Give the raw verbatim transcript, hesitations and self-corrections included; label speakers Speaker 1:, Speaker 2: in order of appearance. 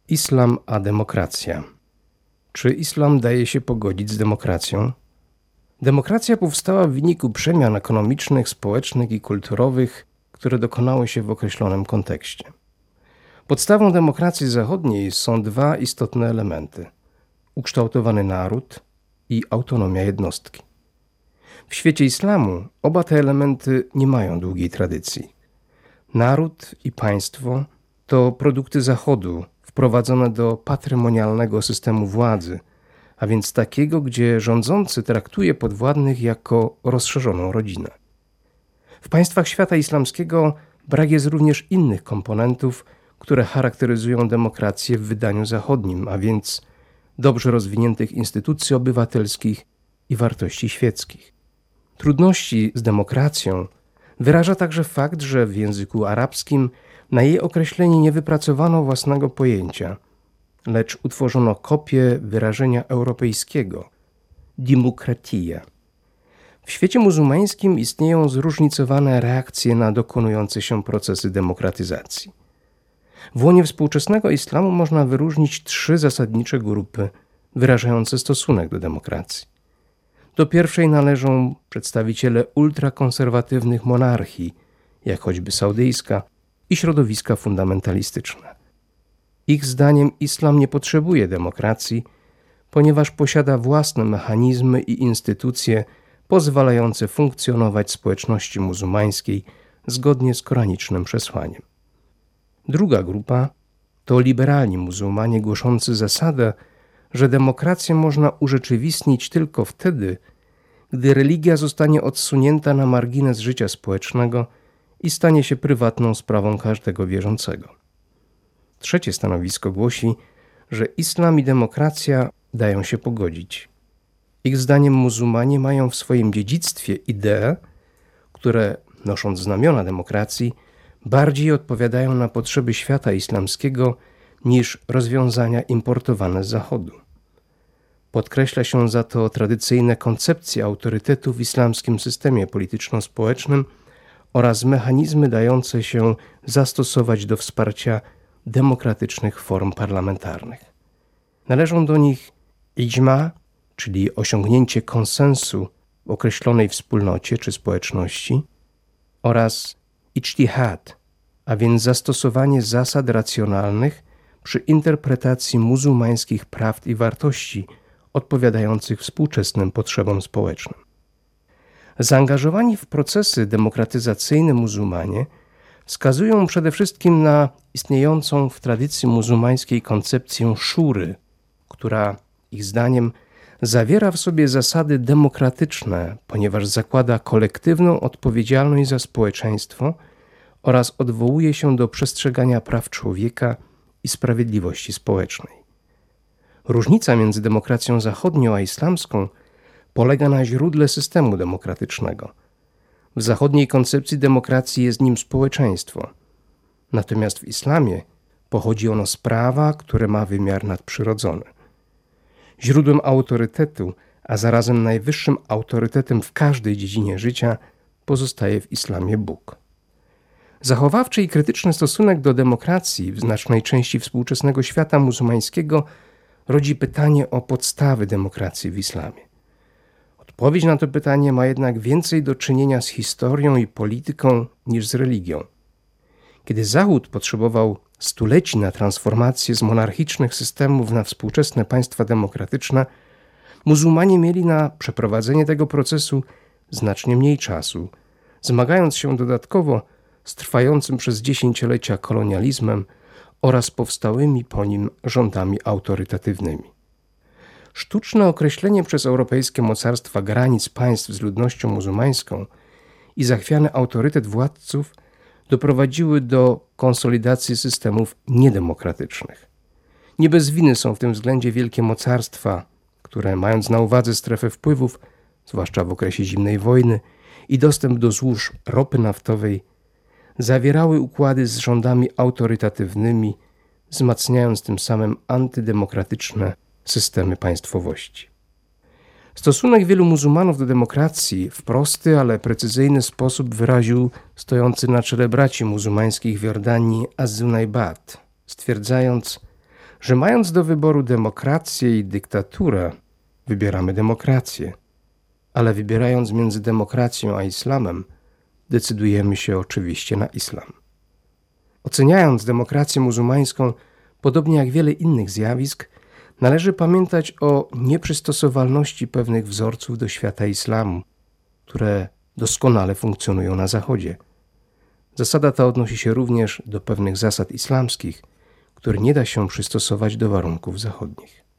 Speaker 1: Islam a demokracja. Czy islam daje się pogodzić z demokracją? Demokracja powstała w wyniku przemian ekonomicznych, społecznych i kulturowych, które dokonały się w określonym kontekście. Podstawą demokracji zachodniej są dwa istotne elementy: ukształtowany naród i autonomia jednostki. W świecie islamu oba te elementy nie mają długiej tradycji. Naród i państwo to produkty Zachodu wprowadzone do patrymonialnego systemu władzy, a więc takiego, gdzie rządzący traktuje podwładnych jako rozszerzoną rodzinę. W państwach świata islamskiego brak jest również innych komponentów, które charakteryzują demokrację w wydaniu zachodnim, a więc dobrze rozwiniętych instytucji obywatelskich i wartości świeckich. Trudności z demokracją wyraża także fakt, że w języku arabskim na jej określenie nie wypracowano własnego pojęcia, lecz utworzono kopię wyrażenia europejskiego – demokratia. W świecie muzułmańskim istnieją zróżnicowane reakcje na dokonujące się procesy demokratyzacji. W łonie współczesnego islamu można wyróżnić trzy zasadnicze grupy wyrażające stosunek do demokracji. Do pierwszej należą przedstawiciele ultrakonserwatywnych monarchii, jak choćby saudyjska, i środowiska fundamentalistyczne. Ich zdaniem islam nie potrzebuje demokracji, ponieważ posiada własne mechanizmy i instytucje pozwalające funkcjonować społeczności muzułmańskiej zgodnie z koranicznym przesłaniem. Druga grupa to liberalni muzułmanie głoszący zasadę, że demokrację można urzeczywistnić tylko wtedy, gdy religia zostanie odsunięta na margines życia społecznego i stanie się prywatną sprawą każdego wierzącego. Trzecie stanowisko głosi, że islam i demokracja dają się pogodzić. Ich zdaniem muzułmanie mają w swoim dziedzictwie idee, które, nosząc znamiona demokracji, bardziej odpowiadają na potrzeby świata islamskiego niż rozwiązania importowane z Zachodu. Podkreśla się za to tradycyjne koncepcje autorytetu w islamskim systemie polityczno-społecznym oraz mechanizmy dające się zastosować do wsparcia demokratycznych form parlamentarnych. Należą do nich ijma, czyli osiągnięcie konsensu w określonej wspólnocie czy społeczności, oraz ijtihad, a więc zastosowanie zasad racjonalnych przy interpretacji muzułmańskich prawd i wartości odpowiadających współczesnym potrzebom społecznym. Zaangażowani w procesy demokratyzacyjne muzułmanie wskazują przede wszystkim na istniejącą w tradycji muzułmańskiej koncepcję szury, która ich zdaniem zawiera w sobie zasady demokratyczne, ponieważ zakłada kolektywną odpowiedzialność za społeczeństwo oraz odwołuje się do przestrzegania praw człowieka i sprawiedliwości społecznej. Różnica między demokracją zachodnią a islamską polega na źródle systemu demokratycznego. W zachodniej koncepcji demokracji jest nim społeczeństwo, natomiast w islamie pochodzi ono z prawa, które ma wymiar nadprzyrodzony. Źródłem autorytetu, a zarazem najwyższym autorytetem w każdej dziedzinie życia pozostaje w islamie Bóg. Zachowawczy i krytyczny stosunek do demokracji w znacznej części współczesnego świata muzułmańskiego rodzi pytanie o podstawy demokracji w islamie. Odpowiedź na to pytanie ma jednak więcej do czynienia z historią i polityką niż z religią. Kiedy Zachód potrzebował stuleci na transformację z monarchicznych systemów na współczesne państwa demokratyczne, muzułmanie mieli na przeprowadzenie tego procesu znacznie mniej czasu, zmagając się dodatkowo z trwającym przez dziesięciolecia kolonializmem oraz powstałymi po nim rządami autorytatywnymi. Sztuczne określenie przez europejskie mocarstwa granic państw z ludnością muzułmańską i zachwiany autorytet władców doprowadziły do konsolidacji systemów niedemokratycznych. Nie bez winy są w tym względzie wielkie mocarstwa, które, mając na uwadze strefę wpływów, zwłaszcza w okresie zimnej wojny, i dostęp do złóż ropy naftowej, zawierały układy z rządami autorytatywnymi, wzmacniając tym samym antydemokratyczne systemy państwowości. Stosunek wielu muzułmanów do demokracji w prosty, ale precyzyjny sposób wyraził stojący na czele braci muzułmańskich w Jordanii Az-Zunajbat, stwierdzając, że mając do wyboru demokrację i dyktaturę, wybieramy demokrację, ale wybierając między demokracją a islamem, decydujemy się oczywiście na islam. Oceniając demokrację muzułmańską, podobnie jak wiele innych zjawisk, należy pamiętać o nieprzystosowalności pewnych wzorców do świata islamu, które doskonale funkcjonują na Zachodzie. Zasada ta odnosi się również do pewnych zasad islamskich, które nie da się przystosować do warunków zachodnich.